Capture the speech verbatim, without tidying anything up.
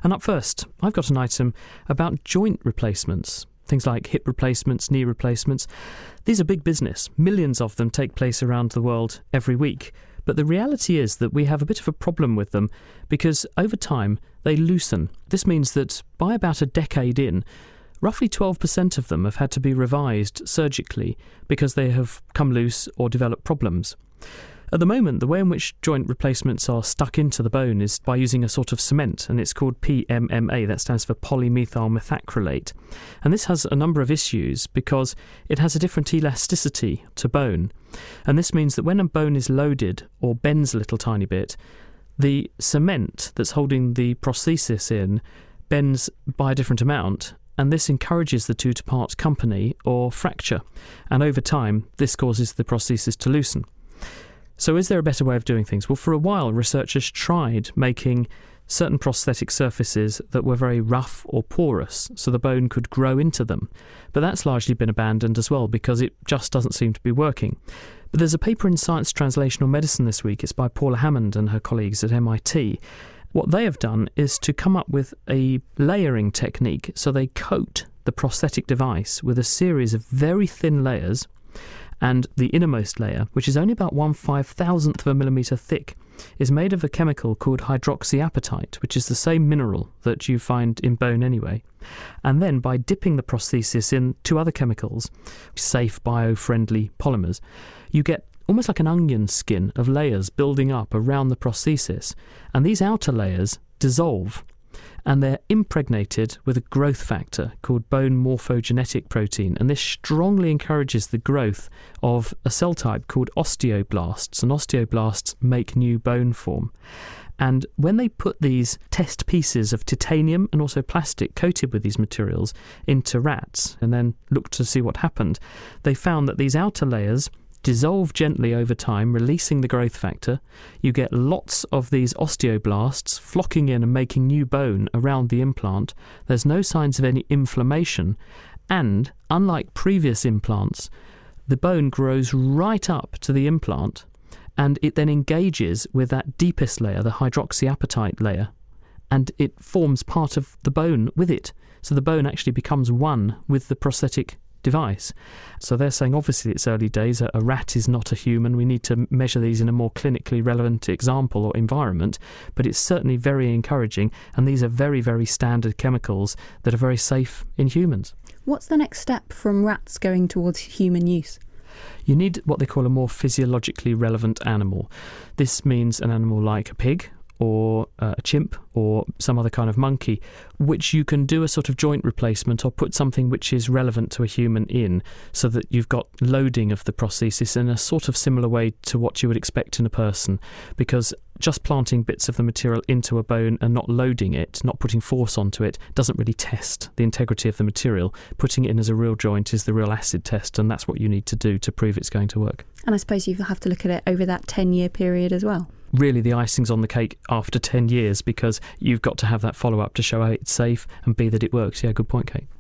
And up first, I've got an item about joint replacements. Things like hip replacements, knee replacements. These are big business. Millions of them take place around the world every week. But the reality is that we have a bit of a problem with them because over time they loosen. This means that by about a decade in, roughly twelve percent of them have had to be revised surgically because they have come loose or developed problems. At the moment, the way in which joint replacements are stuck into the bone is by using a sort of cement, and it's called P M M A, that stands for polymethyl methacrylate. And this has a number of issues because it has a different elasticity to bone. And this means that when a bone is loaded or bends a little tiny bit, the cement that's holding the prosthesis in bends by a different amount, and this encourages the two to part company or fracture. And over time, this causes the prosthesis to loosen. So is there a better way of doing things? Well, for a while, researchers tried making certain prosthetic surfaces that were very rough or porous, so the bone could grow into them. But that's largely been abandoned as well, because it just doesn't seem to be working. But there's a paper in Science Translational Medicine this week. It's by Paula Hammond and her colleagues at M I T. What they have done is to come up with a layering technique, so they coat the prosthetic device with a series of very thin layers, and the innermost layer, which is only about one five thousandth of a millimetre thick, is made of a chemical called hydroxyapatite, which is the same mineral that you find in bone anyway. And then by dipping the prosthesis in two other chemicals, safe bio-friendly polymers, you get almost like an onion skin of layers building up around the prosthesis. And these outer layers dissolve, and they're impregnated with a growth factor called bone morphogenetic protein, and this strongly encourages the growth of a cell type called osteoblasts, and osteoblasts make new bone form. And when they put these test pieces of titanium and also plastic coated with these materials into rats and then looked to see what happened, they found that these outer layers dissolve gently over time, releasing the growth factor. You get lots of these osteoblasts flocking in and making new bone around the implant. There's no signs of any inflammation, and unlike previous implants, the bone grows right up to the implant, and it then engages with that deepest layer, the hydroxyapatite layer, and it forms part of the bone with it. So the bone actually becomes one with the prosthetic device. So they're saying obviously it's early days, a rat is not a human, we need to measure these in a more clinically relevant example or environment, but it's certainly very encouraging, and these are very, very standard chemicals that are very safe in humans. What's the next step from rats going towards human use? You need what they call a more physiologically relevant animal. This means an animal like a pig or uh, a chimp or some other kind of monkey, which you can do a sort of joint replacement or put something which is relevant to a human in, so that you've got loading of the prosthesis in a sort of similar way to what you would expect in a person. Because just planting bits of the material into a bone and not loading it, not putting force onto it, doesn't really test the integrity of the material. Putting it in as a real joint is the real acid test, and that's what you need to do to prove it's going to work. And I suppose you have to look at it over that ten-year period as well. Really, the icing's on the cake after ten years, because you've got to have that follow-up to show A, it's safe, and B, that it works. Yeah, good point, Kate.